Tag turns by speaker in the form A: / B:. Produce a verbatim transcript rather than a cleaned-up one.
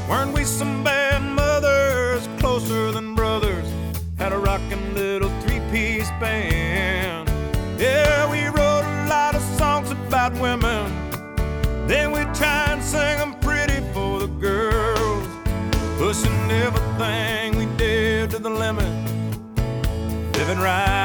A: Weren't we some bad mothers, closer than brothers? Had a rockin' little three-piece band. Yeah, we wrote a lot of songs about women. Then we try and sing them pretty for the girls. Pushing everything we did to the limit. Living right